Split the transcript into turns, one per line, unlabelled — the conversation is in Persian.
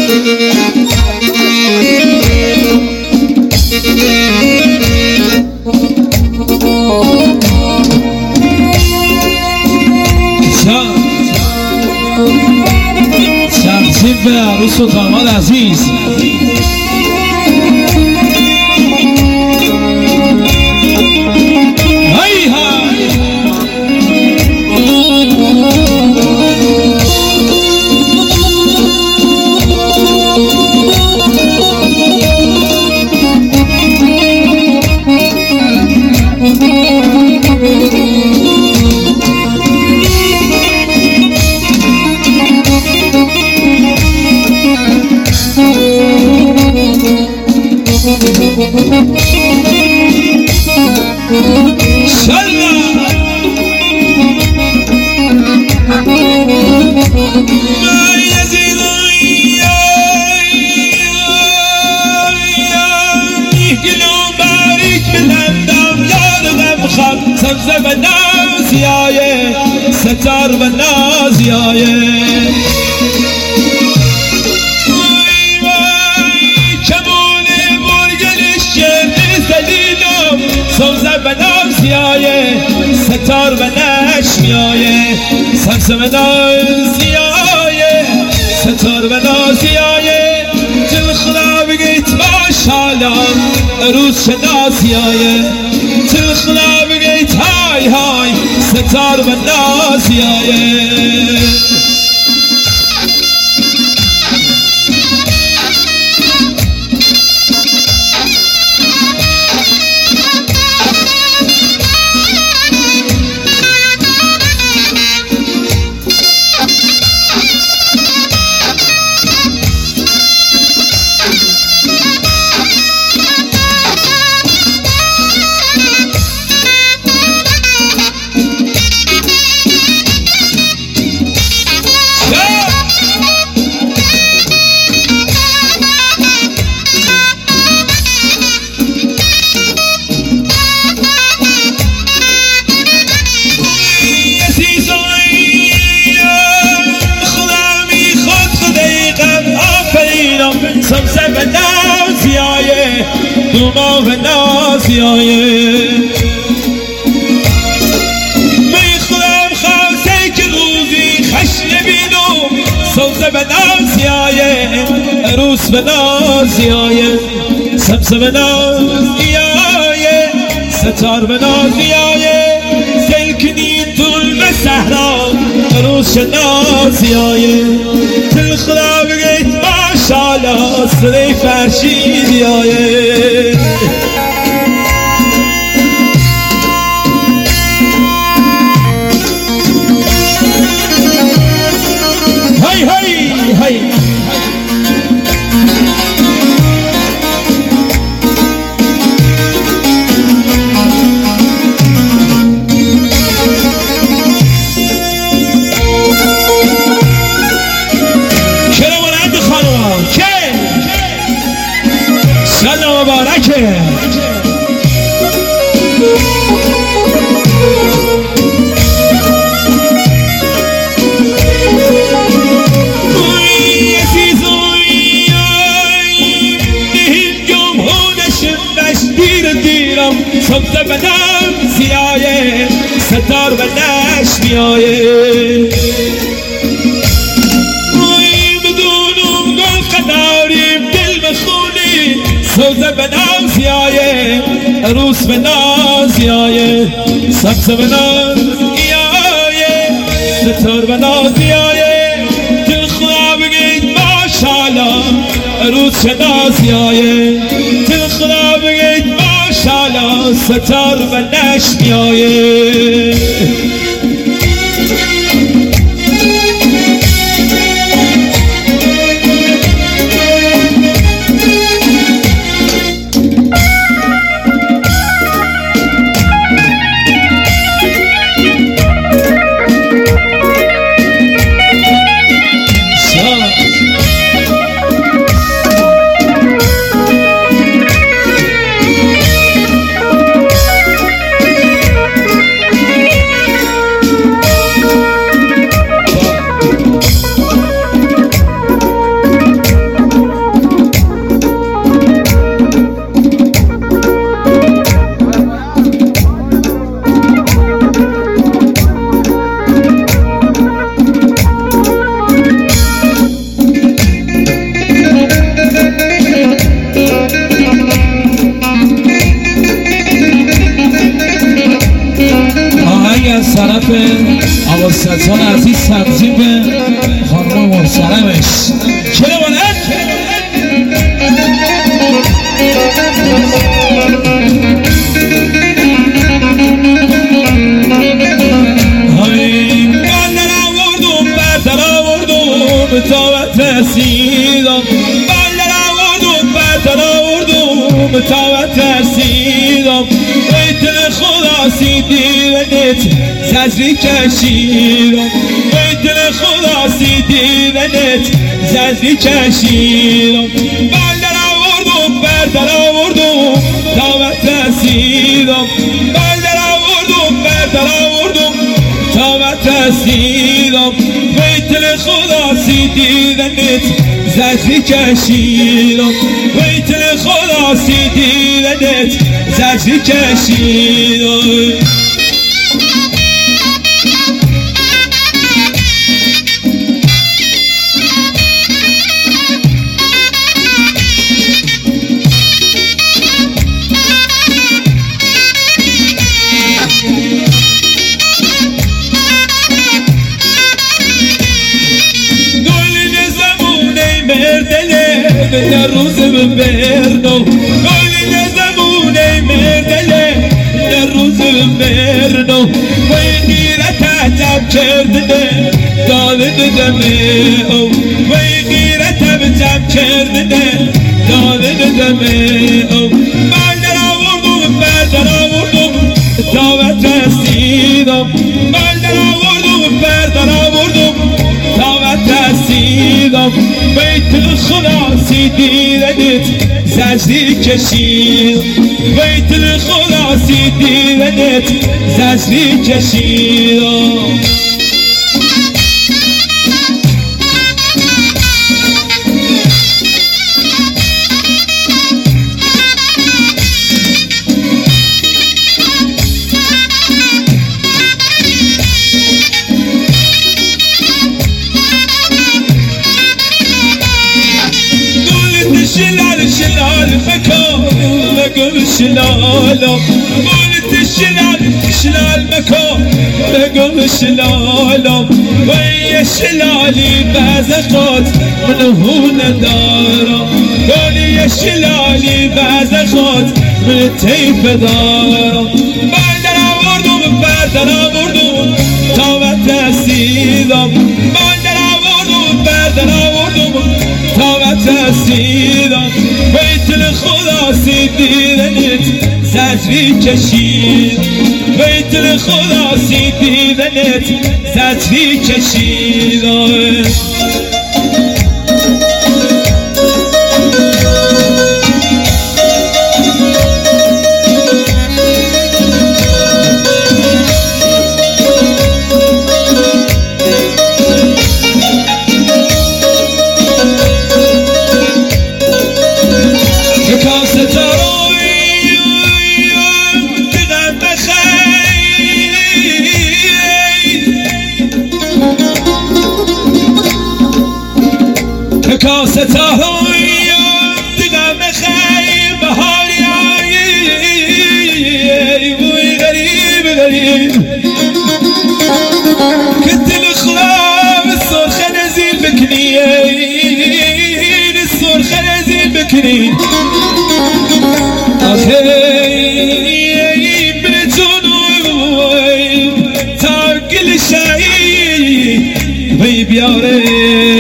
تقسیم به عروس و داماد عزیز.
سبزه و نازیایه ستار و نازیایه کمون برگلش زلیلم سبزه و نازیایه ستار و نشمیایه سبزه و نازیایه ستار و نازیایه دل خدا بگیت ماشالله عروس شناسیایه دل خدا بگیت های های ستار و نازیایه سبزه و نازیایه دوما و نازیایه میخورم خواسته که روزی خش نبینم سبزه و نازیایه عروس و نازیایه سبزه و نازیایه ستار و نازیایه سلکنی طول به صحرا عروس نازیایه دل خدا بگیت ماشالله سری فرشیدیایه هی هی هی مبارکه سبزه و نازیایه ستار و نشمیایه بدونم گل قداریم دل بخونی سبزه و نازیایه عروس و نازیایه سبزه و نازیایه ستار و نازیایه دل خدا بگید ماشالله عروس و نازیایه دل خدا بگید ماشالله ستار و نشمیایه ترسیدم بندر آوردم بردر آوردم تا ترسیدم ای دل خدا دیدنت زجری کشیدم ای دل خدا دیدنت زجری کشیدم بندر آوردم بردر آوردم تا ترسیدم بندر آوردم بردر آوردم تا ترسیدم ای دل خدا دیدنت زجری کشیدم ای دل خدا دیدنت زجری کشیدم در روز برنو گلی زمونه مردله در روز برنو وی غیرت عجب کردنه داده دمه او وی غیرت عجب کردنه داده دمه او بندر آوردم بردر آوردم تا ترسیدم بندر آوردم بردر آوردم تا ترسیدم بیت خدا دیدنت زجری کشید بیت خدا دیدنت زجری کشید شلال مكان بقول شلالم قلت شلال مكان بقول شلالم ويا شلالي بازقت من هون دارم قول يا شلالي بازقت من تيف دارم بندر آوردم بردر آوردم تا ترسیدم بندر آوردم بردر آوردم تا ترسیدم بیت خدا دیدنت زجری کشید بیت خدا دیدنت زجری کشید کاسه تاهوی دیگم خیر بهاری بوی غریب غریب کتل خلاب السرخ نزیل بکنی السرخ نزیل بکنی آخه بجنوب تا گل شایی بی بیاره